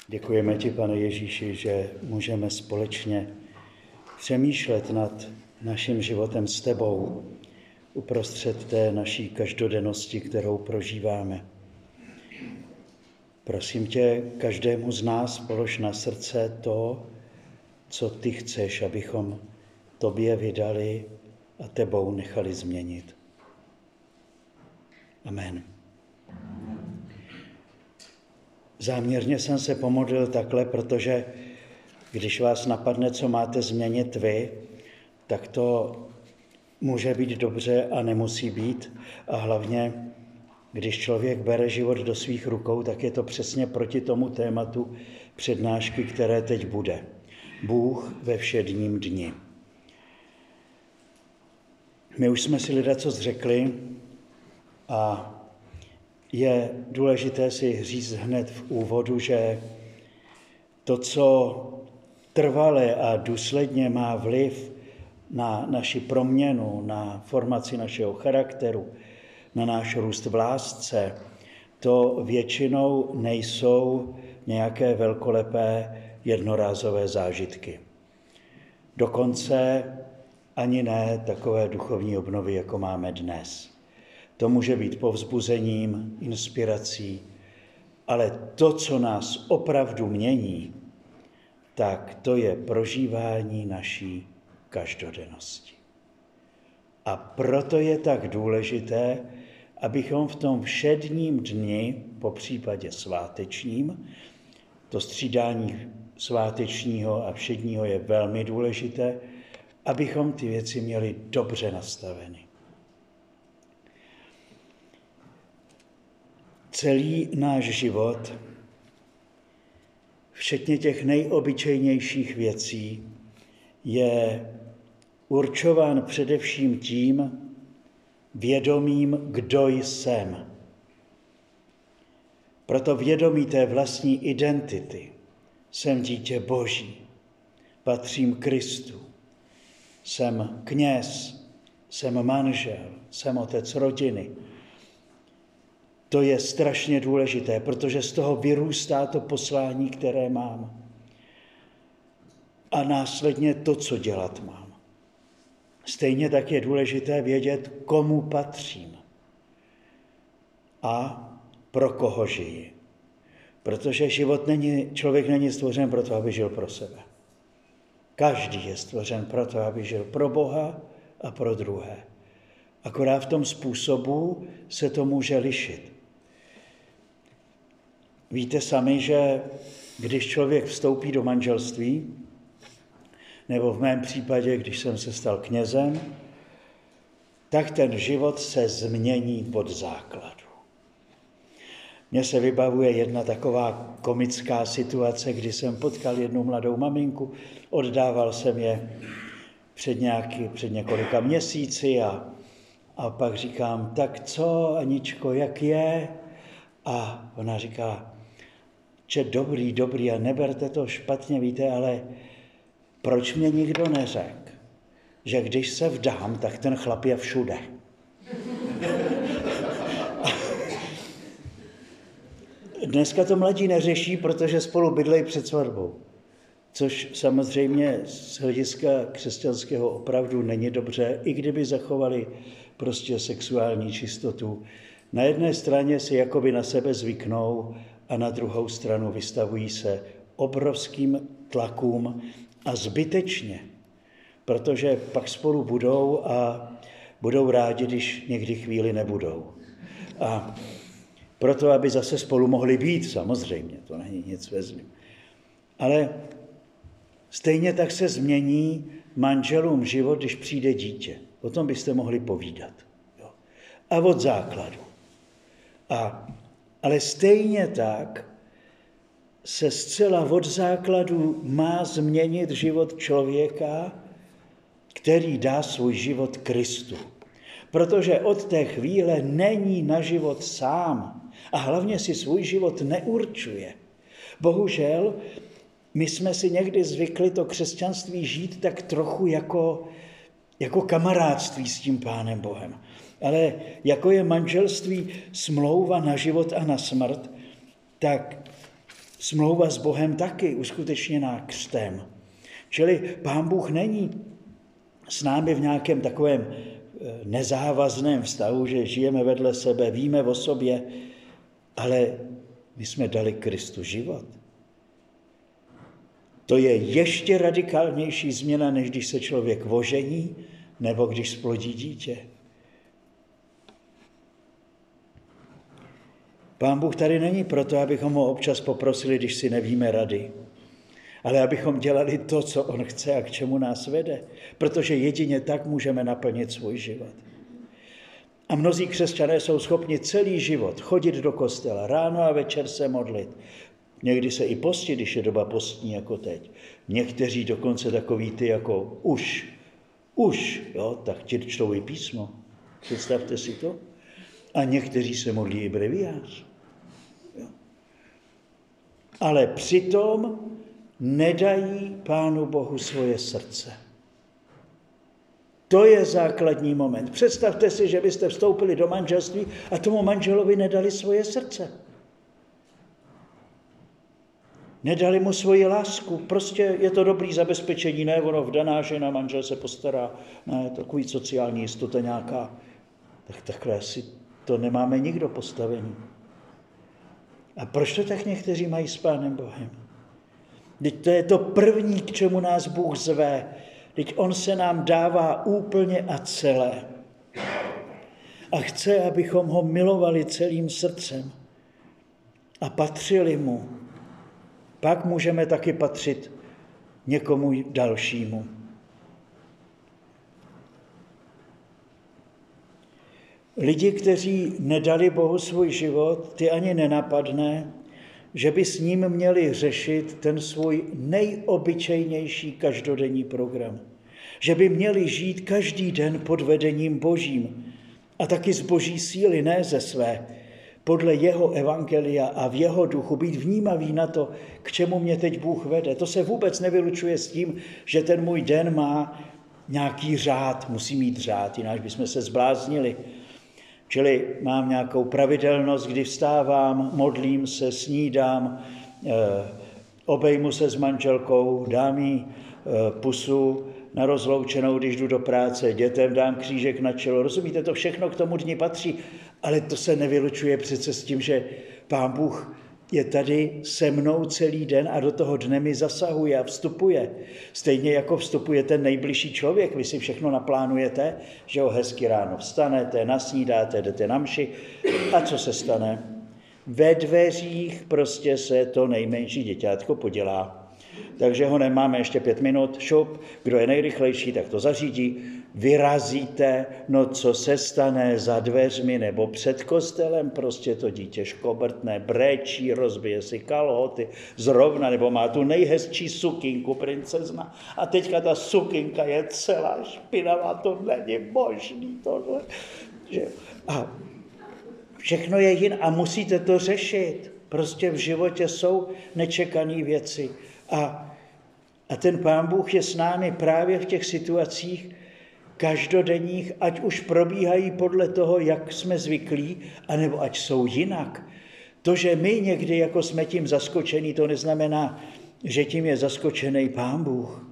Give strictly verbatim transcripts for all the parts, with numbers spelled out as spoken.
Děkujeme ti, Pane Ježíši, že můžeme společně přemýšlet nad naším životem s tebou uprostřed té naší každodennosti, kterou prožíváme. Prosím tě, každému z nás polož na srdce to, co ty chceš, abychom tobě vydali a tebou nechali změnit. Amen. Záměrně jsem se pomodlil takhle, protože když vás napadne, co máte změnit vy, tak to může být dobře a nemusí být. A hlavně, když člověk bere život do svých rukou, tak je to přesně proti tomu tématu přednášky, které teď bude. Bůh ve všedním dni. My už jsme si lidacos řekli a je důležité si říct hned v úvodu, že to, co trvale a důsledně má vliv na naši proměnu, na formaci našeho charakteru, na náš růst v lásce, to většinou nejsou nějaké velkolepé jednorázové zážitky. Dokonce ani ne takové duchovní obnovy, jako máme dnes. To může být povzbuzením, inspirací, ale to, co nás opravdu mění, tak to je prožívání naší každodennosti. A proto je tak důležité, abychom v tom všedním dni, po případě svátečním, to střídání svátečního a všedního je velmi důležité, abychom ty věci měli dobře nastaveny. Celý náš život, včetně těch nejobyčejnějších věcí, je určován především tím vědomím, kdo jsem. Proto vědomí té vlastní identity. Jsem dítě Boží, patřím Kristu, jsem kněz, jsem manžel, jsem otec rodiny. To je strašně důležité, protože z toho vyrůstá to poslání, které mám. A následně to, co dělat mám. Stejně tak je důležité vědět, komu patřím a pro koho žiji. Protože život není, člověk není stvořen proto, aby žil pro sebe. Každý je stvořen proto, aby žil pro Boha a pro druhé. Akorát v tom způsobu se to může lišit. Víte sami, že když člověk vstoupí do manželství, nebo v mém případě, když jsem se stal knězem, tak ten život se změní od základu. Mně se vybavuje jedna taková komická situace, kdy jsem potkal jednu mladou maminku, oddával jsem je před, nějaký, před několika měsíci a, a pak říkám, tak co, Aničko, jak je? A ona říká, že dobrý, dobrý a neberte to špatně, víte, ale proč mě nikdo neřekl, že když se vdám, tak ten chlap je všude. Dneska to mladí neřeší, protože spolu bydlejí před svatbou. Což samozřejmě z hlediska křesťanského opravdu není dobře, i kdyby zachovali prostě sexuální čistotu. Na jedné straně si jakoby na sebe zvyknou a na druhou stranu vystavují se obrovským tlakům a zbytečně, protože pak spolu budou a budou rádi, když někdy chvíli nebudou. A proto, aby zase spolu mohli být, samozřejmě, to není nic ve zlým. Ale stejně tak se změní manželům život, když přijde dítě. O tom byste mohli povídat. Jo. A od základu. A, ale stejně tak se zcela od základu má změnit život člověka, který dá svůj život Kristu. Protože od té chvíle není na život sám a hlavně si svůj život neurčuje. Bohužel, my jsme si někdy zvykli to křesťanství žít tak trochu jako, jako kamarádství s tím Pánem Bohem. Ale jako je manželství smlouva na život a na smrt, tak Smlouva s Bohem taky uskutečněná křtem. Čili Pán Bůh není s námi v nějakém takovém nezávazném vztahu, že žijeme vedle sebe, víme o sobě, ale my jsme dali Kristu život. To je ještě radikálnější změna, než když se člověk ožení nebo když splodí dítě. Pán Bůh tady není proto, abychom ho občas poprosili, když si nevíme rady, ale abychom dělali to, co on chce a k čemu nás vede, protože jedině tak můžeme naplnit svůj život. A mnozí křesťané jsou schopni celý život chodit do kostela, ráno a večer se modlit. Někdy se i postit, když je doba postní jako teď. Někteří dokonce takový ty jako už, už, jo, tak ti čtou i písmo. Představte si to. A někteří se modlí i breviář. Jo. Ale přitom nedají Pánu Bohu svoje srdce. To je základní moment. Představte si, že byste vstoupili do manželství a tomu manželovi nedali svoje srdce. Nedali mu svoji lásku. Prostě je to dobrý zabezpečení, ne, ono vdaná žena, manžel se postará, ne, takový sociální jistota nějaká. Tak takhle asi to nemáme nikdo postavený. A proč to tak někteří mají s Pánem Bohem? Teď to je to první, k čemu nás Bůh zve. Teď on se nám dává úplně a celé. A chce, abychom ho milovali celým srdcem a patřili mu. Pak můžeme taky patřit někomu dalšímu. Lidi, kteří nedali Bohu svůj život, ty ani nenapadne, že by s ním měli řešit ten svůj nejobyčejnější každodenní program. Že by měli žít každý den pod vedením Božím a taky z Boží síly, ne ze své, podle jeho evangelia a v jeho duchu, být vnímavý na to, k čemu mě teď Bůh vede. To se vůbec nevylučuje s tím, že ten můj den má nějaký řád, musí mít řád, jinak bychom se zbláznili. Čili mám nějakou pravidelnost, kdy vstávám, modlím se, snídám, eh, obejmu se s manželkou, dám jí eh, pusu na rozloučenou, když jdu do práce, dětem dám křížek na čelo. Rozumíte, to všechno k tomu dni patří, ale to se nevylučuje přece s tím, že Pán Bůh je tady se mnou celý den a do toho dne mi zasahuje a vstupuje. Stejně jako vstupuje ten nejbližší člověk, vy si všechno naplánujete, že ho hezky ráno vstanete, nasnídáte, jdete na mši a co se stane? Ve dveřích prostě se to nejmenší děťátko podělá. Takže ho nemáme ještě pět minut, šup, kdo je nejrychlejší, tak to zařídí, vyrazíte, no co se stane za dveřmi nebo před kostelem, prostě to dítě škobrtne, brečí, rozbije si kalhoty, zrovna, nebo má tu nejhezčí sukinku princezna a teďka ta sukinka je celá špinavá, to není možný tohle. Že? A všechno je jiné a musíte to řešit. Prostě v životě jsou nečekané věci. A, a ten Pán Bůh je s námi právě v těch situacích každodenních, ať už probíhají podle toho, jak jsme zvyklí, anebo ať jsou jinak. To, že my někdy jako jsme tím zaskočení, to neznamená, že tím je zaskočený Pán Bůh.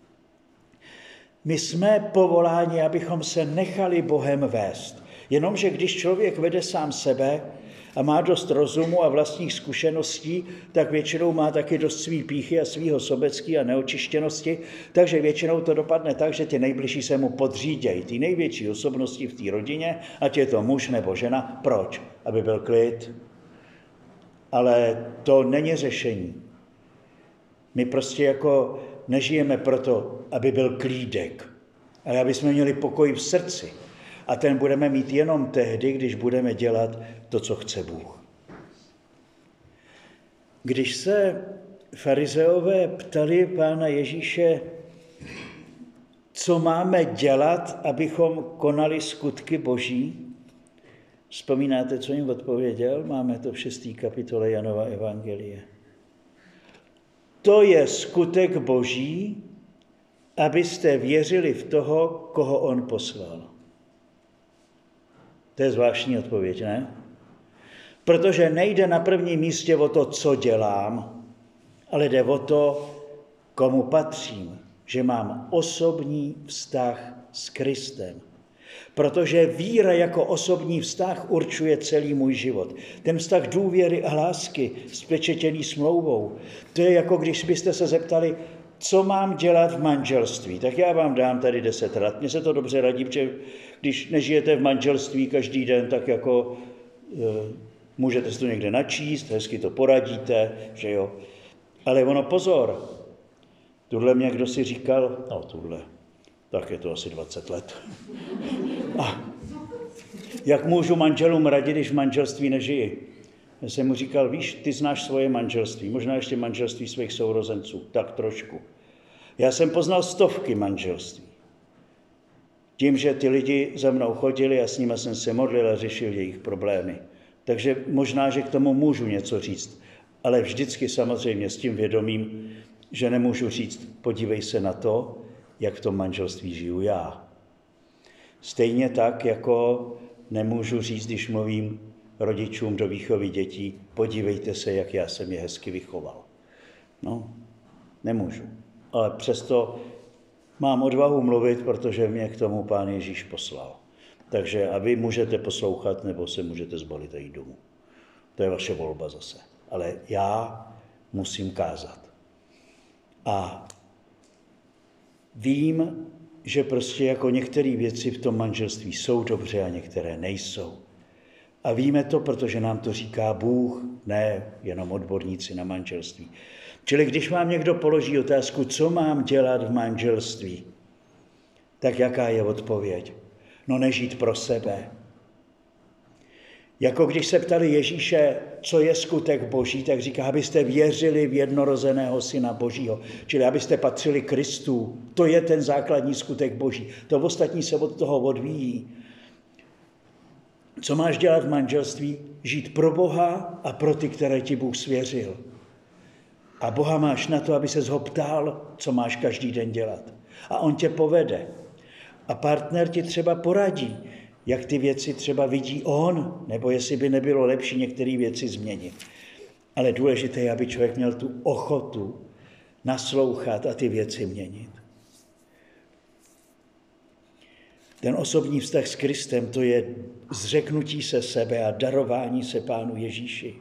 My jsme povoláni, abychom se nechali Bohem vést. Jenomže když člověk vede sám sebe a má dost rozumu a vlastních zkušeností, tak většinou má taky dost svý pýchy a svýho sobecký a neočištěnosti, takže většinou to dopadne tak, že ty nejbližší se mu podřídějí, ty největší osobnosti v té rodině, ať je to muž nebo žena. Proč? Aby byl klid. Ale to není řešení. My prostě jako nežijeme proto, aby byl klídek, ale aby jsme měli pokoj v srdci. A ten budeme mít jenom tehdy, když budeme dělat to, co chce Bůh. Když se farizeové ptali Pána Ježíše, co máme dělat, abychom konali skutky Boží, vzpomínáte, co jim odpověděl? Máme to v šesté kapitole Janova evangelie. To je skutek Boží, abyste věřili v toho, koho on poslal. To je zvláštní odpověď, ne? Protože nejde na prvním místě o to, co dělám, ale jde o to, komu patřím, že mám osobní vztah s Kristem. Protože víra jako osobní vztah určuje celý můj život. Ten vztah důvěry a lásky spečetěný smlouvou. To je jako když byste se zeptali, co mám dělat v manželství. Tak já vám dám tady deset rad. Mně se to dobře radí, protože když nežijete v manželství každý den, tak jako e, můžete si to někde načíst, hezky to poradíte, že jo. Ale ono pozor, tuhle mě kdo si říkal, no tuhle, tak je to asi dvacet let. A jak můžu manželům radit, když v manželství nežiji? Já jsem mu říkal, víš, ty znáš svoje manželství, možná ještě manželství svých sourozenců, tak trošku. Já jsem poznal stovky manželství. Tím, že ty lidi za mnou chodili a s nimi jsem se modlil a řešil jejich problémy. Takže možná, že k tomu můžu něco říct, ale vždycky samozřejmě s tím vědomím, že nemůžu říct, podívej se na to, jak v tom manželství žiju já. Stejně tak, jako nemůžu říct, když mluvím rodičům do výchovy dětí, podívejte se, jak já jsem je hezky vychoval. No, nemůžu. Ale přesto mám odvahu mluvit, protože mě k tomu Pán Ježíš poslal. Takže a vy můžete poslouchat, nebo se můžete zbalit a jít domů. To je vaše volba zase. Ale já musím kázat. A vím, že prostě jako některé věci v tom manželství jsou dobře a některé nejsou. A víme to, protože nám to říká Bůh, ne jenom odborníci na manželství. Čili když vám někdo položí otázku, co mám dělat v manželství, tak jaká je odpověď? No nežít pro sebe. Jako když se ptali Ježíše, co je skutek Boží, tak říká, abyste věřili v jednorozeného Syna Božího. Čili abyste patřili Kristu. To je ten základní skutek Boží. To ostatní se od toho odvíjí. Co máš dělat v manželství? Žít pro Boha a pro ty, které ti Bůh svěřil. A Boha máš na to, aby ses ho ptal, co máš každý den dělat. A on tě povede. A partner ti třeba poradí, jak ty věci třeba vidí on, nebo jestli by nebylo lepší některé věci změnit. Ale důležité je, aby člověk měl tu ochotu naslouchat a ty věci měnit. Ten osobní vztah s Kristem, to je zřeknutí se sebe a darování se Pánu Ježíši.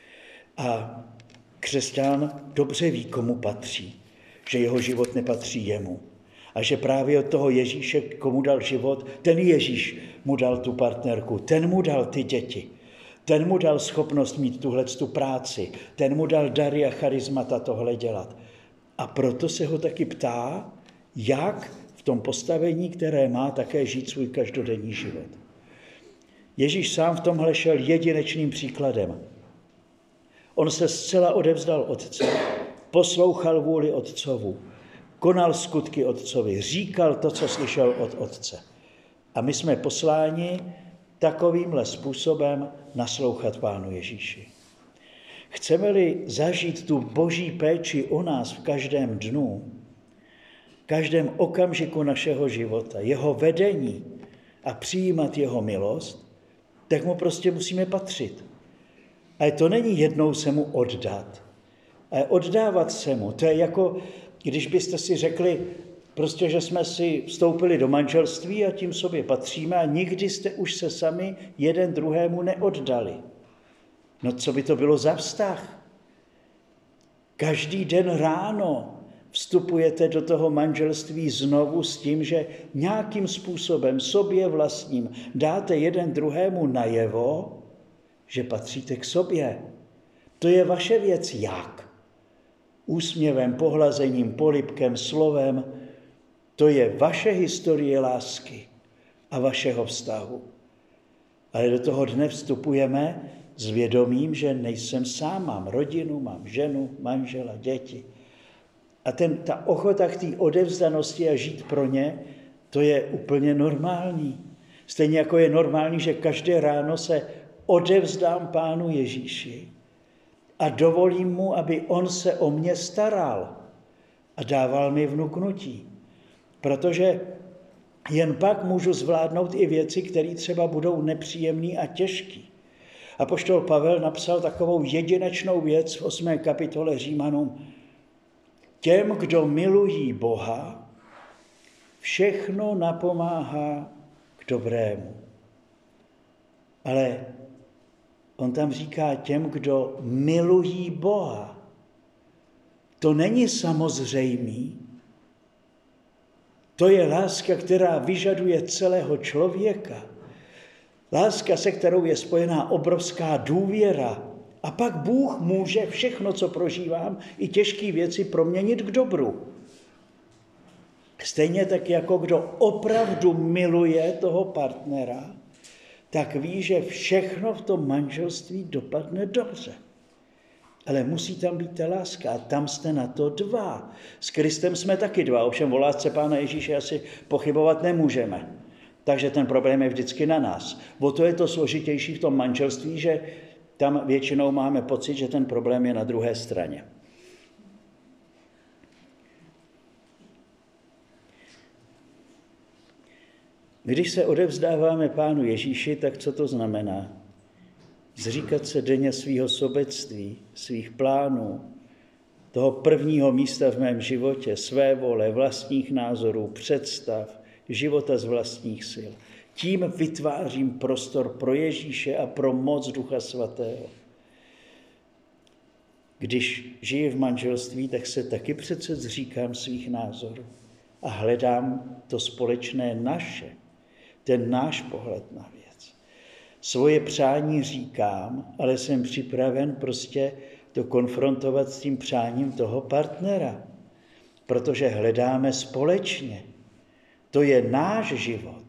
A křesťan dobře ví, komu patří, že jeho život nepatří jemu. A že právě od toho Ježíše, komu dal život, ten Ježíš mu dal tu partnerku, ten mu dal ty děti, ten mu dal schopnost mít tuhletu práci, ten mu dal dary a charismata tohle dělat. A proto se ho taky ptá, jak v tom postavení, které má, také žít svůj každodenní život. Ježíš sám v tomhle šel jedinečným příkladem. On se zcela odevzdal Otci, poslouchal vůli Otcovu, konal skutky Otcovi, říkal to, co slyšel od Otce. A my jsme posláni takovýmhle způsobem naslouchat Pánu Ježíši. Chceme-li zažít tu Boží péči o nás v každém dnu, v každém okamžiku našeho života, jeho vedení a přijímat jeho milost, tak mu prostě musíme patřit. A to není jednou se mu oddat. Ale oddávat se mu, to je jako, když byste si řekli, prostě, že jsme si vstoupili do manželství a tím sobě patříme a nikdy jste už se sami jeden druhému neoddali. No co by to bylo za vztah? Každý den ráno vstupujete do toho manželství znovu s tím, že nějakým způsobem sobě vlastním dáte jeden druhému najevo, že patříte k sobě. To je vaše věc jak? Úsměvem, pohlazením, polibkem, slovem. To je vaše historie lásky a vašeho vztahu. Ale do toho dne vstupujeme s vědomím, že nejsem sám, mám rodinu, mám ženu, manžela, děti. A ten, ta ochota k té odevzdanosti a žít pro ně, to je úplně normální. Stejně jako je normální, že každé ráno se odevzdám Pánu Ježíši a dovolím mu, aby on se o mě staral a dával mi vnuknutí. Protože jen pak můžu zvládnout i věci, které třeba budou nepříjemné a těžké. Apoštol Pavel napsal takovou jedinečnou věc v osmé kapitole Římanům. Těm, kdo milují Boha, všechno napomáhá k dobrému. Ale on tam říká těm, kdo milují Boha. To není samozřejmý. To je láska, která vyžaduje celého člověka. Láska, se kterou je spojená obrovská důvěra. A pak Bůh může všechno, co prožívám, i těžké věci proměnit k dobru. Stejně tak, jako kdo opravdu miluje toho partnera, tak ví, že všechno v tom manželství dopadne dobře. Ale musí tam být ta láska a tam jste na to dva. S Kristem jsme taky dva, ovšem o lásce Pána Ježíše asi pochybovat nemůžeme. Takže ten problém je vždycky na nás. O to je to složitější v tom manželství, že tam většinou máme pocit, že ten problém je na druhé straně. Když se odevzdáváme Pánu Ježíši, tak co to znamená? Zříkat se denně svého sobectví, svých plánů, toho prvního místa v mém životě, své vole, vlastních názorů, představ, života z vlastních sil. Tím vytvářím prostor pro Ježíše a pro moc Ducha Svatého. Když žiji v manželství, tak se taky přece zříkám svých názorů a hledám to společné naše, ten náš pohled na věc. Svoje přání říkám, ale jsem připraven prostě to konfrontovat s tím přáním toho partnera, protože hledáme společně. To je náš život.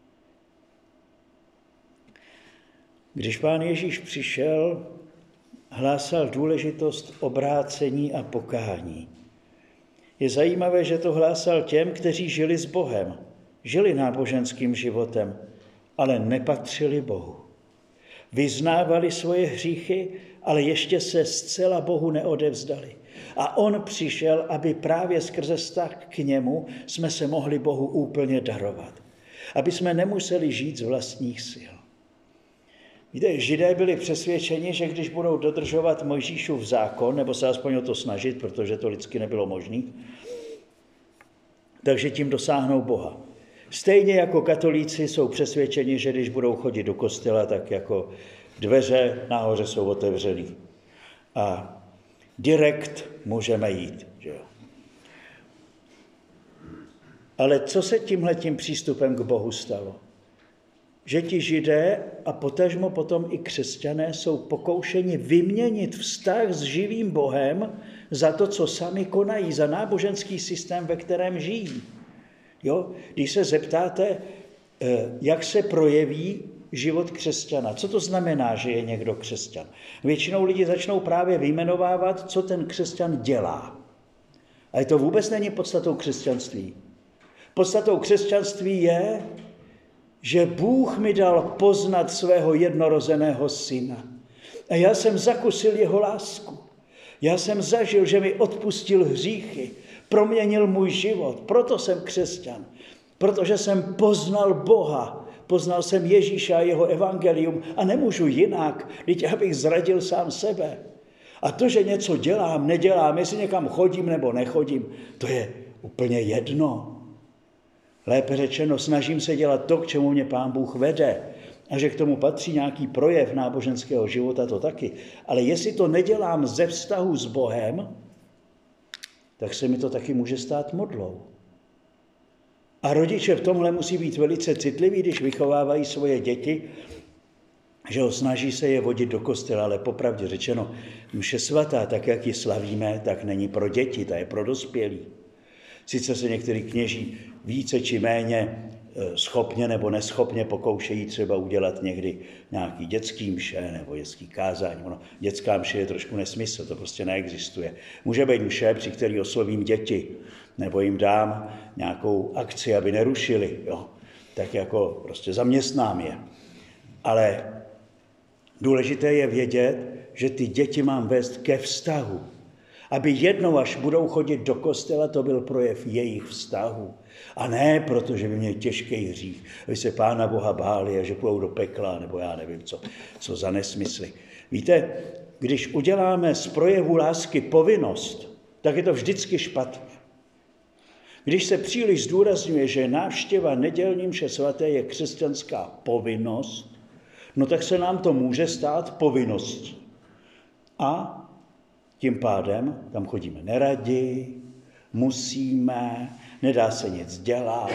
Když Pán Ježíš přišel, hlásal důležitost obrácení a pokání. Je zajímavé, že to hlásal těm, kteří žili s Bohem, žili náboženským životem, ale nepatřili Bohu. Vyznávali svoje hříchy, ale ještě se zcela Bohu neodevzdali. A on přišel, aby právě skrze vztah k němu jsme se mohli Bohu úplně darovat. Aby jsme nemuseli žít z vlastních sil. Víte, Židé byli přesvědčeni, že když budou dodržovat Mojžíšův zákon, nebo se aspoň o to snažit, protože to lidsky nebylo možné, takže tím dosáhnou Boha. Stejně jako katolíci jsou přesvědčeni, že když budou chodit do kostela, tak jako dveře nahoře jsou otevřený. A direkt můžeme jít. Že jo? Ale co se tímhletím přístupem k Bohu stalo? Že ti Židé a potažmo potom i křesťané jsou pokoušeni vyměnit vztah s živým Bohem za to, co sami konají, za náboženský systém, ve kterém žijí. Jo? Když se zeptáte, jak se projeví život křesťana, co to znamená, že je někdo křesťan? Většinou lidi začnou právě vyjmenovávat, co ten křesťan dělá. Ale to vůbec není podstatou křesťanství. Podstatou křesťanství je, že Bůh mi dal poznat svého jednorozeného syna. A já jsem zakusil jeho lásku. Já jsem zažil, že mi odpustil hříchy, proměnil můj život. Proto jsem křesťan. Protože jsem poznal Boha. Poznal jsem Ježíše a jeho evangelium a nemůžu jinak, když abych zradil sám sebe. A to, že něco dělám, nedělám, jestli někam chodím nebo nechodím, to je úplně jedno. Lépe řečeno, snažím se dělat to, k čemu mě Pán Bůh vede. A že k tomu patří nějaký projev náboženského života, to taky. Ale jestli to nedělám ze vztahu s Bohem, tak se mi to taky může stát modlou. A rodiče v tomhle musí být velice citliví, když vychovávají svoje děti, že ho snaží se je vodit do kostela, ale popravdě řečeno, mše svatá, tak jak ji slavíme, tak není pro děti, ta je pro dospělí. Sice se některý kněží více či méně schopně nebo neschopně pokoušejí třeba udělat někdy nějaký dětský mše nebo dětský kázání. Ono, dětská mše je trošku nesmysl, to prostě neexistuje. Může být mše, při který oslovím děti, nebo jim dám nějakou akci, aby nerušili. Jo? Tak jako prostě zaměstnám je. Ale důležité je vědět, že ty děti mám vést ke vztahu. Aby jednou, až budou chodit do kostela, to byl projev jejich vztahu. A ne, protože by měli těžký hřích, aby se Pána Boha báli a že půjdou do pekla, nebo já nevím, co, co za nesmysly. Víte, když uděláme z projevu lásky povinnost, tak je to vždycky špatně. Když se příliš zdůrazňuje, že návštěva nedělní mše svaté je křesťanská povinnost, no tak se nám to může stát povinností. A tím pádem tam chodíme neradi, musíme, nedá se nic dělat.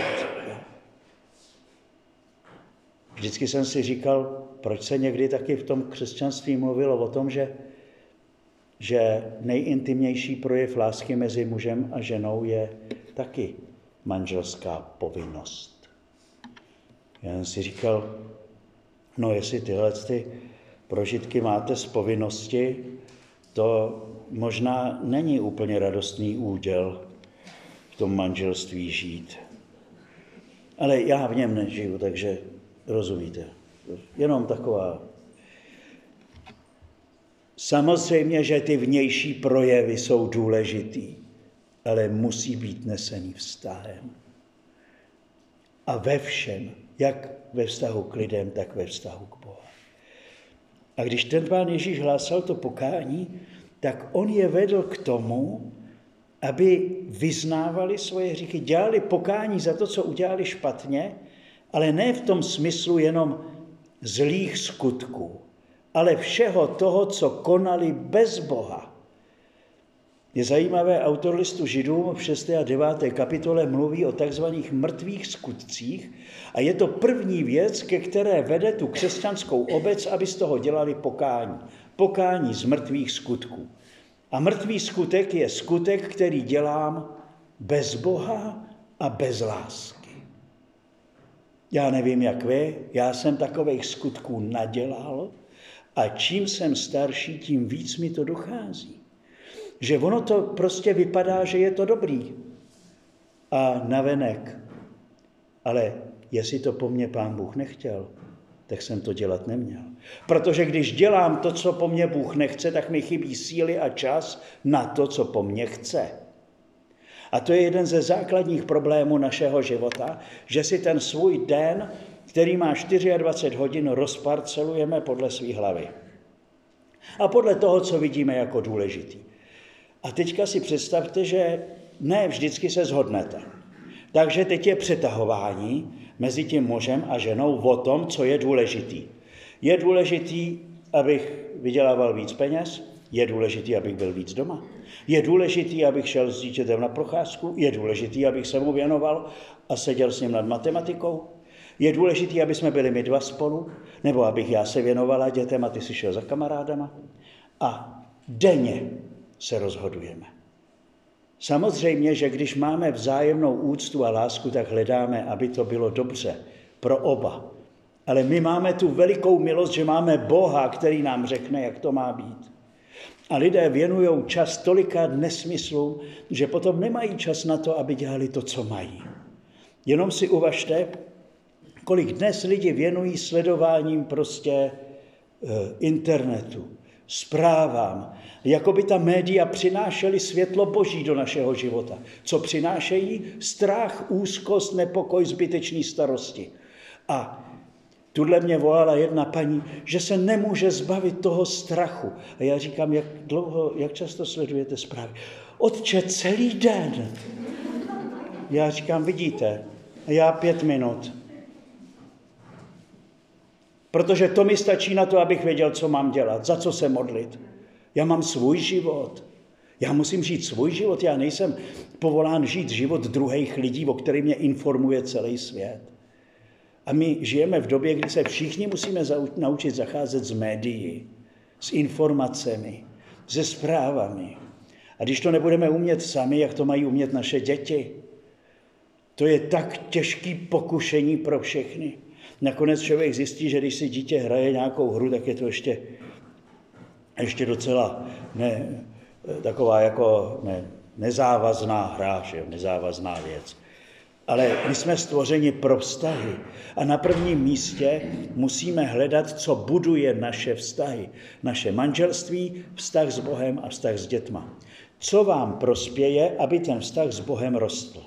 Vždycky jsem si říkal, proč se někdy taky v tom křesťanství mluvilo o tom, že, že nejintimnější projev lásky mezi mužem a ženou je taky manželská povinnost. Já jsem si říkal, no jestli tyhle ty prožitky máte z povinnosti, to možná není úplně radostný úděl v tom manželství žít. Ale já v něm nežiju, takže rozumíte. Jenom taková. Samozřejmě, že ty vnější projevy jsou důležitý, ale musí být nesený vztahem. A ve všem, jak ve vztahu k lidem, tak ve vztahu k Bohu. A když ten Pán Ježíš hlásal to pokání, tak on je vedl k tomu, aby vyznávali svoje hříchy, dělali pokání za to, co udělali špatně, ale ne v tom smyslu jenom zlých skutků, ale všeho toho, co konali bez Boha. Je zajímavé, autor listu Židům v šesté a deváté kapitole mluví o takzvaných mrtvých skutcích a je to první věc, ke které vede tu křesťanskou obec, aby z toho dělali pokání. Pokání z mrtvých skutků. A mrtvý skutek je skutek, který dělám bez Boha a bez lásky. Já nevím, jak vy, já jsem takových skutků nadělal a čím jsem starší, tím víc mi to dochází. Že ono to prostě vypadá, že je to dobrý. A navenek. Ale jestli to po mně Pán Bůh nechtěl, tak jsem to dělat neměl. Protože když dělám to, co po mně Bůh nechce, tak mi chybí síly a čas na to, co po mně chce. A to je jeden ze základních problémů našeho života, že si ten svůj den, který má dvacet čtyři hodin, rozparcelujeme podle své hlavy. A podle toho, co vidíme jako důležitý. A teďka si představte, že ne vždycky se shodnete. Takže teď je přetahování mezi tím mužem a ženou o tom, co je důležitý. Je důležitý, abych vydělával víc peněz? Je důležitý, abych byl víc doma? Je důležitý, abych šel s dítětem na procházku? Je důležitý, abych se mu věnoval a seděl s ním nad matematikou? Je důležitý, aby jsme byli my dva spolu? Nebo abych já se věnovala dětem a ty si šel za kamarádama? A denně se rozhodujeme. Samozřejmě, že když máme vzájemnou úctu a lásku, tak hledáme, aby to bylo dobře pro oba. Ale my máme tu velikou milost, že máme Boha, který nám řekne, jak to má být. A lidé věnují čas tolika nesmyslům, že potom nemají čas na to, aby dělali to, co mají. Jenom si uvažte, kolik dnes lidi věnují sledováním prostě e, internetu, zprávám, jako by ta média přinášely světlo Boží do našeho života. Co přinášejí? Strach, úzkost, nepokoj, zbytečný starosti. A tudle mě volala jedna paní, že se nemůže zbavit toho strachu. A já říkám, jak dlouho, jak často sledujete zprávy? Otče, celý den. Já říkám, vidíte, a já pět minut. Protože to mi stačí na to, abych věděl, co mám dělat, za co se modlit. Já mám svůj život. Já musím žít svůj život. Já nejsem povolán žít život druhých lidí, o kterých mě informuje celý svět. A my žijeme v době, kdy se všichni musíme naučit zacházet s médií, s informacemi, se zprávami. A když to nebudeme umět sami, jak to mají umět naše děti, to je tak těžký pokušení pro všechny. Nakonec člověk zjistí, že když si dítě hraje nějakou hru, tak je to ještě, ještě docela ne, taková jako ne, nezávazná hra, že? Nezávazná věc. Ale my jsme stvořeni pro vztahy a na prvním místě musíme hledat, co buduje naše vztahy. Naše manželství, vztah s Bohem a vztah s dětma. Co vám prospěje, aby ten vztah s Bohem rostl?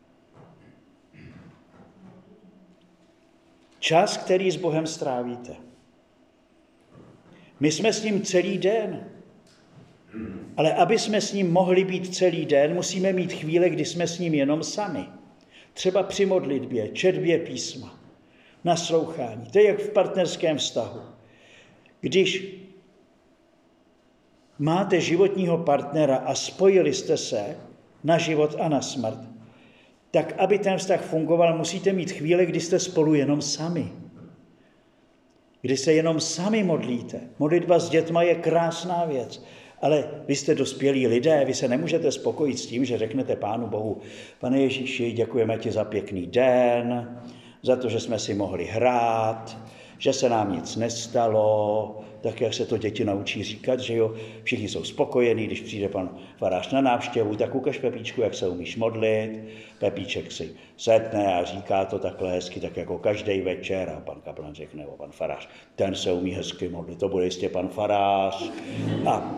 Čas, který s Bohem strávíte. My jsme s ním celý den. Ale aby jsme s ním mohli být celý den, musíme mít chvíle, kdy jsme s ním jenom sami. Třeba při modlitbě, četbě písma, naslouchání. To je jak v partnerském vztahu. Když máte životního partnera a spojili jste se na život a na smrt, tak aby ten vztah fungoval, musíte mít chvíle, kdy jste spolu jenom sami. Kdy se jenom sami modlíte. Modlitba s dětma je krásná věc, ale vy jste dospělí lidé, vy se nemůžete spokojit s tím, že řeknete Pánu Bohu, Pane Ježíši, děkujeme ti za pěkný den, za to, že jsme si mohli hrát, že se nám nic nestalo, tak jak se to děti naučí říkat, že jo, všichni jsou spokojení, když přijde pan farář na návštěvu, tak ukaž Pepíčku, jak se umíš modlit. Pepíček si sedne a říká to takhle hezky, tak jako každý večer a pan kaplan řekne, nebo pan farář, ten se umí hezky modlit, to bude jistě pan farář. A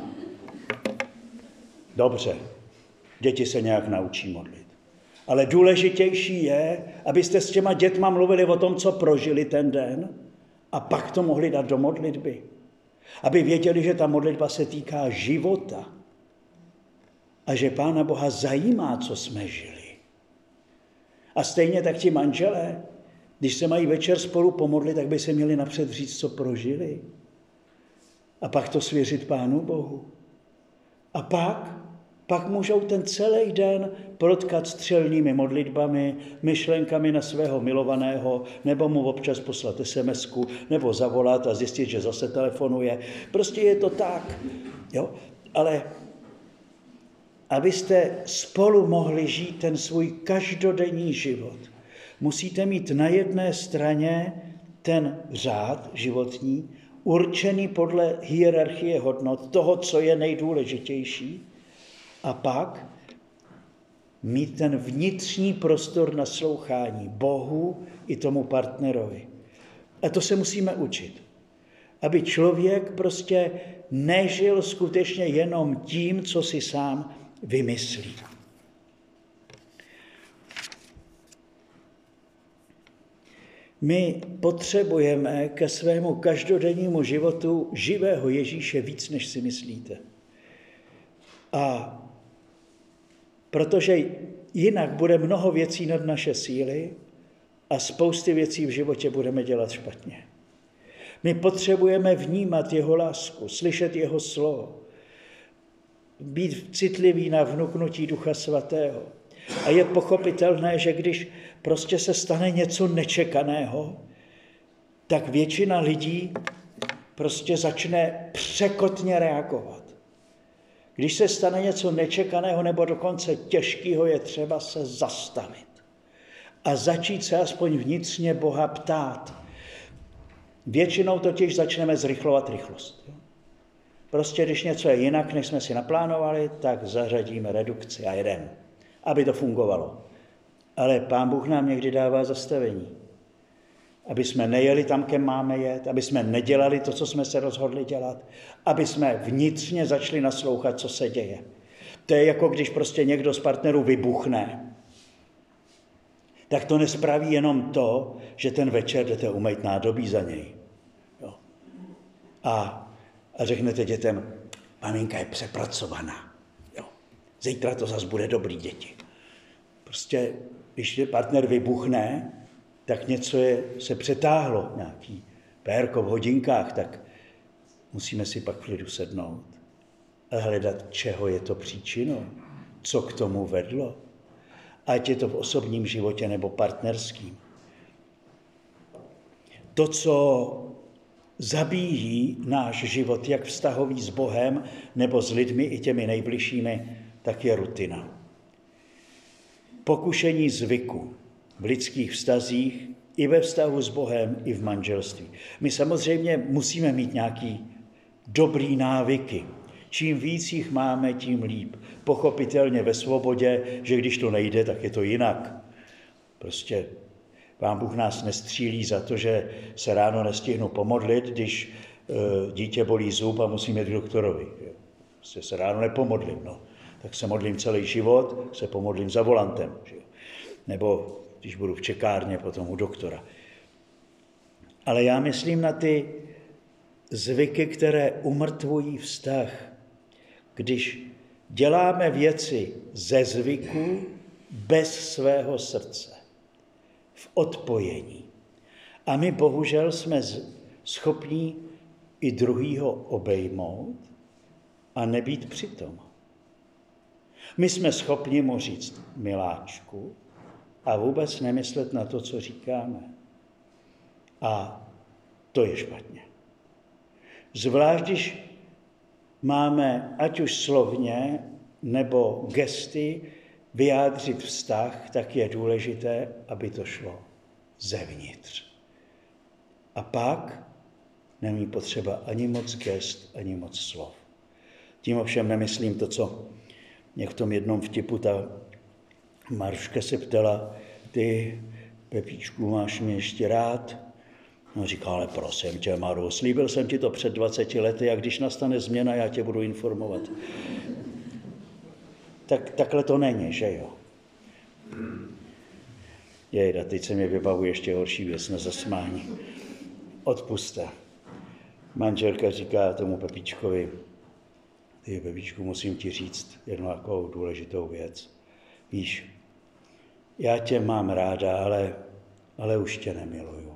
dobře, děti se nějak naučí modlit. Ale důležitější je, abyste s těma dětma mluvili o tom, co prožili ten den, a pak to mohli dát do modlitby. Aby věděli, že ta modlitba se týká života a že Pána Boha zajímá, co jsme žili. A stejně tak ti manželé, když se mají večer spolu pomodlit, tak by se měli napřed říct, co prožili. A pak to svěřit Pánu Bohu. A pak, pak můžou ten celý den protkat střelnými modlitbami, myšlenkami na svého milovaného, nebo mu občas poslat esemesku, nebo zavolat a zjistit, že zase telefonuje. Prostě je to tak. Jo? Ale abyste spolu mohli žít ten svůj každodenní život, musíte mít na jedné straně ten řád životní, určený podle hierarchie hodnot, toho, co je nejdůležitější, a pak mít ten vnitřní prostor naslouchání Bohu i tomu partnerovi. A to se musíme učit. Aby člověk prostě nežil skutečně jenom tím, co si sám vymyslí. My potřebujeme ke svému každodennímu životu živého Ježíše víc, než si myslíte. A protože jinak bude mnoho věcí nad naše síly a spousty věcí v životě budeme dělat špatně. My potřebujeme vnímat jeho lásku, slyšet jeho slovo, být citlivý na vnuknutí Ducha Svatého. A je pochopitelné, že když prostě se stane něco nečekaného, tak většina lidí prostě začne překotně reagovat. Když se stane něco nečekaného nebo dokonce těžkého, je třeba se zastavit a začít se aspoň vnitřně Boha ptát. Většinou totiž začneme zrychlovat rychlost. Prostě když něco je jinak, než jsme si naplánovali, tak zařadíme redukci a jedeme, aby to fungovalo. Ale Pán Bůh nám někdy dává zastavení, aby jsme nejeli tam, kam máme jet, aby jsme nedělali to, co jsme se rozhodli dělat, aby jsme vnitřně začali naslouchat, co se děje. To je jako když prostě někdo z partnerů vybuchne, tak to nespraví jenom to, že ten večer jdete umýt nádobí za něj. Jo. A, a řeknete dětem, maminka je přepracovaná. Jo. Zítra to zas bude dobrý, děti. Prostě, když partner vybuchne, tak něco je, se přetáhlo, nějaký pérko v hodinkách, tak musíme si pak v klidu sednout a hledat, čeho je to příčinou, co k tomu vedlo, ať je to v osobním životě nebo partnerským. To, co zabíjí náš život, jak vztahový s Bohem nebo s lidmi i těmi nejbližšími, tak je rutina. Pokušení zvyku v lidských vztazích, i ve vztahu s Bohem, i v manželství. My samozřejmě musíme mít nějaký dobrý návyky. Čím víc jich máme, tím líp. Pochopitelně ve svobodě, že když to nejde, tak je to jinak. Prostě Pán Bůh nás nestřílí za to, že se ráno nestihnu pomodlit, když e, dítě bolí zub a musím jít k doktorovi. Prostě se ráno nepomodlím, no. Tak se modlím celý život, se pomodlím za volantem. Že? Nebo když budu v čekárně, potom u doktora. Ale já myslím na ty zvyky, které umrtvují vztah. když děláme věci ze zvyku bez svého srdce, v odpojení. A my bohužel jsme schopní i druhýho obejmout a nebýt přitom. My jsme schopni mu říct miláčku a vůbec nemyslet na to, co říkáme. A to je špatně. Zvlášť, když máme, ať už slovně nebo gesty, vyjádřit vztah, tak je důležité, aby to šlo zevnitř. A pak není potřeba ani moc gest, ani moc slov. Tím ovšem nemyslím to, co mě v tom jednom vtipu ta Maruška se ptala, ty, Pepíčku, máš mě ještě rád? No říká, ale prosím tě, Maru, slíbil jsem ti to před dvaceti lety a když nastane změna, já tě budu informovat. Tak, takhle to není, že jo? Jejda, teď se mi vybavuje ještě horší věc na zasmání. Odpuste. Manželka říká tomu Pepíčkovi, ty, Pepíčku, musím ti říct jednu takovou důležitou věc. Víš, já tě mám ráda, ale, ale už tě nemiluju.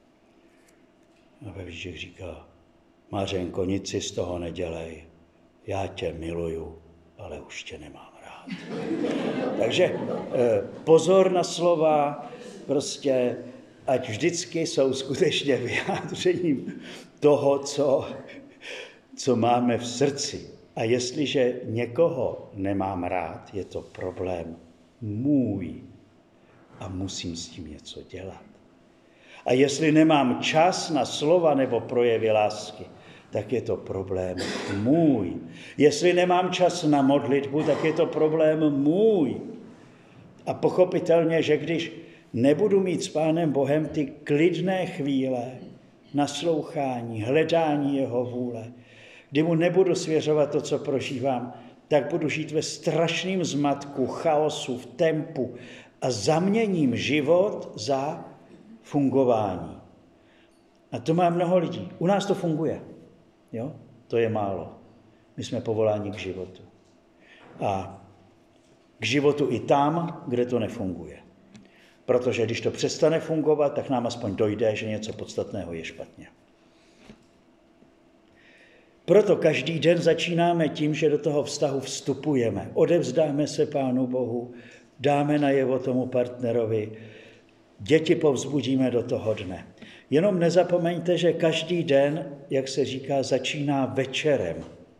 A Pepíček říká, Mařenko, nic si z toho nedělej. Já tě miluju, ale už tě nemám rád. Takže pozor na slova, prostě ať vždycky jsou skutečně vyjádřením toho, co, co máme v srdci. A jestliže někoho nemám rád, je to problém můj a musím s tím něco dělat. A jestli nemám čas na slova nebo projevy lásky, tak je to problém můj. Jestli nemám čas na modlitbu, tak je to problém můj. A pochopitelně, že když nebudu mít s Pánem Bohem ty klidné chvíle, naslouchání, hledání jeho vůle, kdy mu nebudu svěřovat to, co prožívám, tak budu žít ve strašném zmatku, chaosu, v tempu a zaměním život za fungování. A to má mnoho lidí. U nás to funguje. Jo? To je málo. My jsme povoláni k životu. A k životu i tam, kde to nefunguje. Protože když to přestane fungovat, tak nám aspoň dojde, že něco podstatného je špatně. Proto každý den začínáme tím, že do toho vztahu vstupujeme. Odevzdáme se Pánu Bohu, dáme najevo tomu partnerovi, děti povzbudíme do toho dne. Jenom nezapomeňte, že každý den, jak se říká, začíná večerem.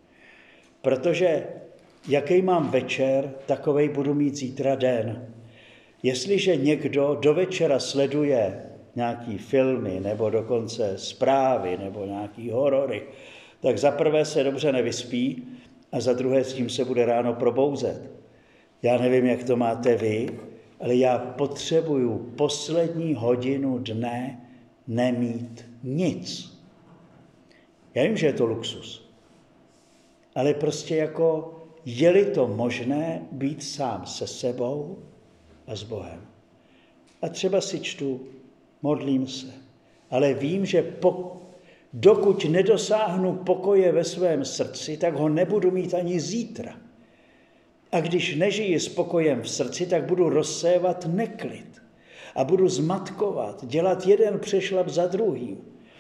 Protože jaký mám večer, takovej budu mít zítra den. Jestliže někdo do večera sleduje nějaký filmy, nebo dokonce zprávy, nebo nějaký horory, tak za prvé se dobře nevyspí a za druhé s tím se bude ráno probouzet. Já nevím, jak to máte vy, ale já potřebuju poslední hodinu dne nemít nic. Já vím, že je to luxus, ale prostě jako je-li to možné být sám se sebou a s Bohem. A třeba si čtu, modlím se, ale vím, že po, dokud nedosáhnu pokoje ve svém srdci, tak ho nebudu mít ani zítra. A když nežiji s pokojem v srdci, tak budu rozsévat neklid a budu zmatkovat, dělat jeden přešlap za druhým.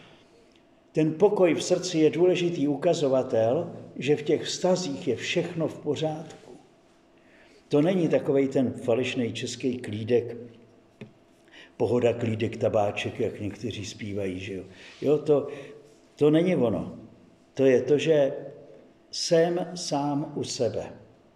Ten pokoj v srdci je důležitý ukazovatel, že v těch vztazích je všechno v pořádku. To není takovej ten falešný český klídek, pohoda, klídek, tabáček, jak někteří zpívají, že jo. Jo, to, to není ono. To je to, že jsem sám u sebe.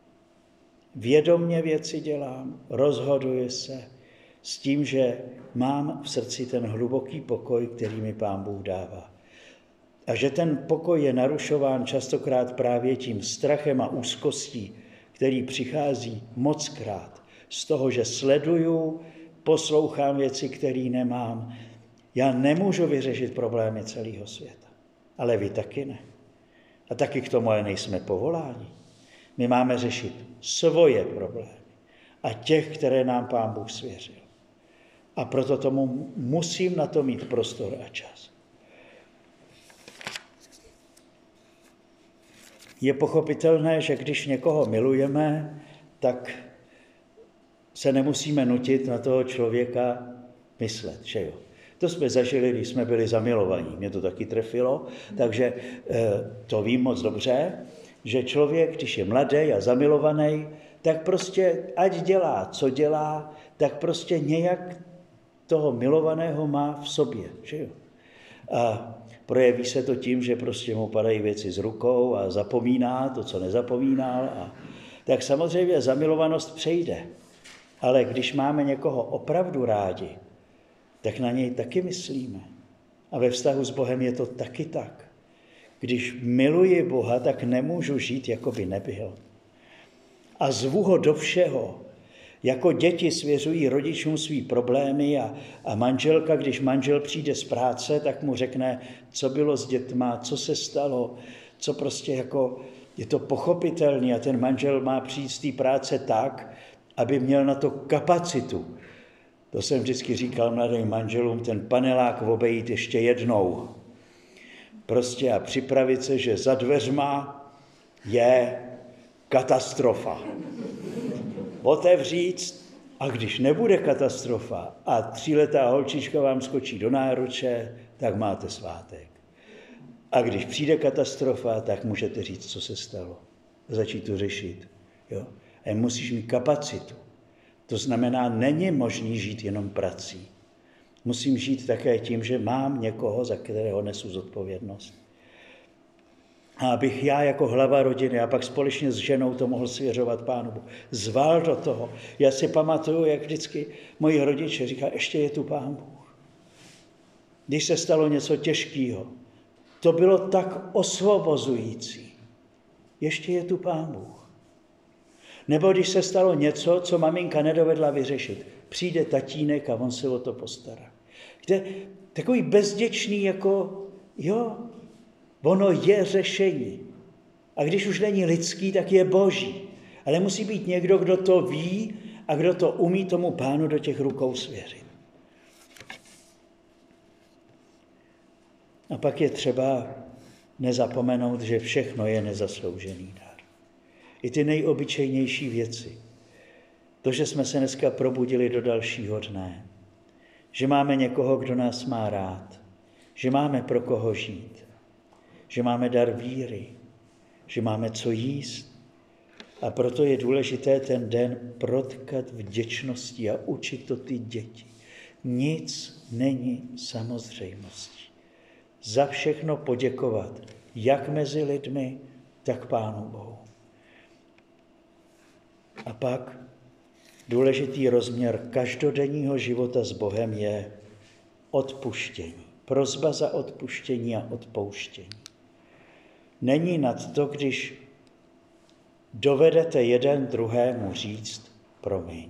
Vědomně věci dělám, rozhoduji se s tím, že mám v srdci ten hluboký pokoj, který mi Pán Bůh dává. A že ten pokoj je narušován častokrát právě tím strachem a úzkostí, který přichází mockrát z toho, že sleduju, poslouchám věci, které nemám. Já nemůžu vyřešit problémy celého světa, ale vy taky ne. A taky k tomu ale nejsme povoláni. My máme řešit svoje problémy a těch, které nám Pán Bůh svěřil. A proto tomu musím na to mít prostor a čas. Je pochopitelné, že když někoho milujeme, tak se nemusíme nutit na toho člověka myslet, že jo. To jsme zažili, když jsme byli zamilovaní. Mě to taky trefilo, takže to vím moc dobře, že člověk, když je mladý a zamilovaný, tak prostě ať dělá, co dělá, tak prostě nějak toho milovaného má v sobě, že jo. A projeví se to tím, že prostě mu padají věci z rukou a zapomíná to, co nezapomínal. A tak samozřejmě zamilovanost přejde. Ale když máme někoho opravdu rádi, tak na něj taky myslíme. A ve vztahu s Bohem je to taky tak. Když miluji Boha, tak nemůžu žít, jako by nebyl. A zvu ho do všeho. Jako děti svěřují rodičům svý problémy a, a manželka, když manžel přijde z práce, tak mu řekne, co bylo s dětma, co se stalo, co prostě jako je to pochopitelné a ten manžel má přijít z té práce tak, aby měl na to kapacitu. To jsem vždycky říkal mladým manželům, ten panelák obejít ještě jednou. Prostě a připravit se, že za dveřma je katastrofa. Otevřít, a když nebude katastrofa a tříletá holčička vám skočí do náruče, tak máte svátek. A když přijde katastrofa, tak můžete říct, co se stalo. Začít to řešit. Jo? A musíš mít kapacitu. To znamená, není možný žít jenom prací. Musím žít také tím, že mám někoho, za kterého nesu zodpovědnost. A abych já jako hlava rodiny a pak společně s ženou to mohl svěřovat Pánu Bohu. Zval do toho. Já si pamatuju, jak vždycky moji rodiče říkají, ještě je tu Pán Bůh. Když se stalo něco těžkého, to bylo tak osvobozující. Ještě je tu Pán Bůh. Nebo když se stalo něco, co maminka nedovedla vyřešit, přijde tatínek a on se o to postará. Víte, takový bezděčný jako, jo, ono je řešení. A když už není lidský, tak je boží. Ale musí být někdo, kdo to ví a kdo to umí tomu Pánu do těch rukou svěřit. A pak je třeba nezapomenout, že všechno je nezasloužený dar. I ty nejobyčejnější věci. To, že jsme se dneska probudili do dalšího dne. Že máme někoho, kdo nás má rád. Že máme pro koho žít. Že máme dar víry. Že máme co jíst. A proto je důležité ten den protkat vděčností a učit to ty děti. Nic není samozřejmostí. Za všechno poděkovat, jak mezi lidmi, tak Pánu Bohu. A pak důležitý rozměr každodenního života s Bohem je odpuštění. Prosba za odpuštění a odpouštění. Není nad to, když dovedete jeden druhému říct promiň.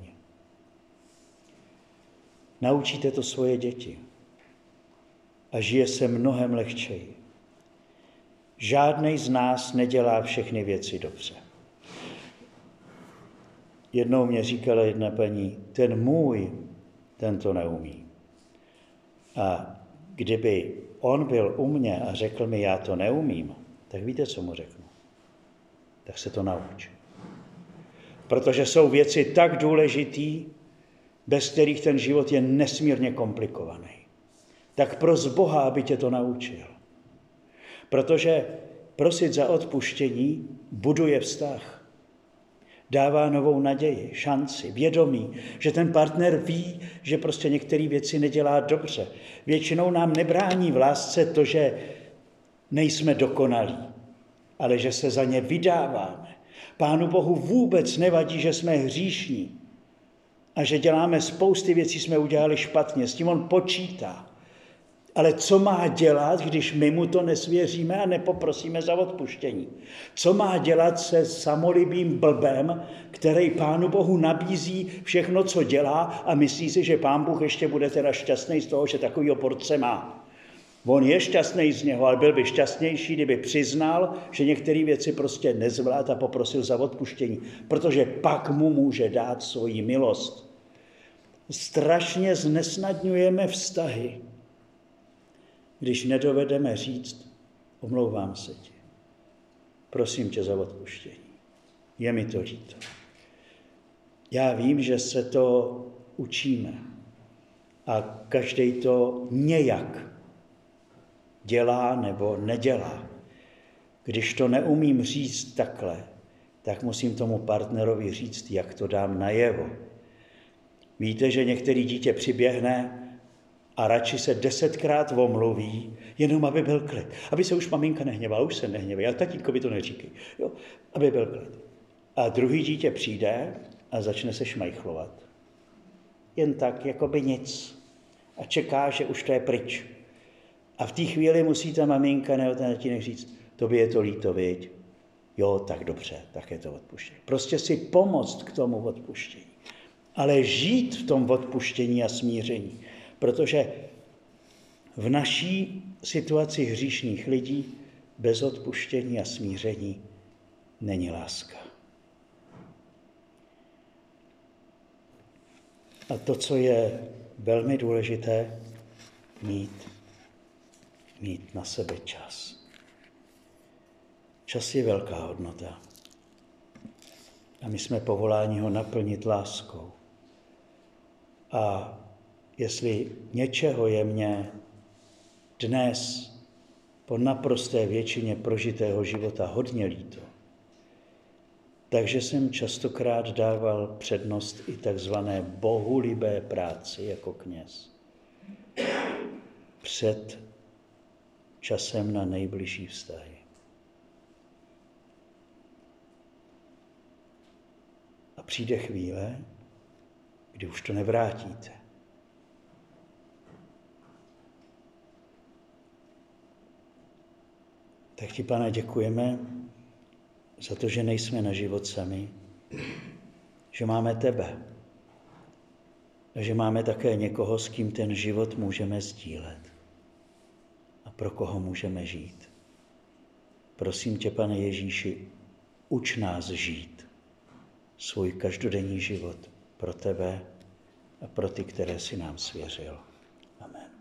Naučíte to svoje děti a žije se mnohem lehčeji. Žádnej z nás nedělá všechny věci dobře. Jednou mě říkala jedna paní, ten můj, ten to neumí. A kdyby on byl u mě a řekl mi, já to neumím, tak víte, co mu řeknu? Tak se to nauč. Protože jsou věci tak důležitý, bez kterých ten život je nesmírně komplikovaný. Tak pros Boha, aby tě to naučil. Protože prosit za odpuštění buduje vztah. Dává novou naději, šanci, vědomí, že ten partner ví, že prostě některé věci nedělá dobře. Většinou nám nebrání v lásce to, že nejsme dokonalí, ale že se za ně vydáváme. Pánu Bohu vůbec nevadí, že jsme hříšní a že děláme spousty věcí, jsme udělali špatně. S tím on počítá. Ale co má dělat, když my mu to nesvěříme a nepoprosíme za odpuštění? Co má dělat se samolibým blbem, který Pánu Bohu nabízí všechno, co dělá a myslí si, že Pán Bůh ještě bude teda šťastný z toho, že takovýho porce má? On je šťastný z něho, ale byl by šťastnější, kdyby přiznal, že některé věci prostě nezvlád a poprosil za odpuštění, protože pak mu může dát svoji milost. Strašně znesnadňujeme vztahy, když nedovedeme říct, omlouvám se ti. prosím tě za odpuštění. Je mi to líto. Já vím, že se to učíme a každý to nějak dělá nebo nedělá. Když to neumím říct takhle, tak musím tomu partnerovi říct, jak to dám najevo. Víte, že některý dítě přiběhne a radši se desetkrát omluví, jenom aby byl klid. Aby se už maminka nehněvala, už se nehněvají, ale tatínkovi to neříkej. Jo? Aby byl klid. A druhý dítě přijde a začne se šmajchlovat. Jen tak, jako by nic. A čeká, že už to je pryč. A v té chvíli musí ta maminka nebo ten tatínek říct, tobě je to líto, viď? Jo, tak dobře, tak je to odpuštění. Prostě si pomoct k tomu odpuštění. Ale žít v tom odpuštění a smíření. Protože v naší situaci hříšných lidí bez odpuštění a smíření není láska. A to, co je velmi důležité, mít, mít na sebe čas. Čas je velká hodnota. A my jsme povoláni ho naplnit láskou. A jestli něčeho je mně dnes po naprosté většině prožitého života hodně líto, takže jsem častokrát dával přednost i takzvané bohulibé práci jako kněz před časem na nejbližší vztahy. A přijde chvíle, kdy už to nevrátíte. Tak ti, Pane, děkujeme za to, že nejsme na život sami, že máme tebe a že máme také někoho, s kým ten život můžeme sdílet a pro koho můžeme žít. Prosím tě, Pane Ježíši, uč nás žít svůj každodenní život pro tebe a pro ty, které si nám svěřil. Amen.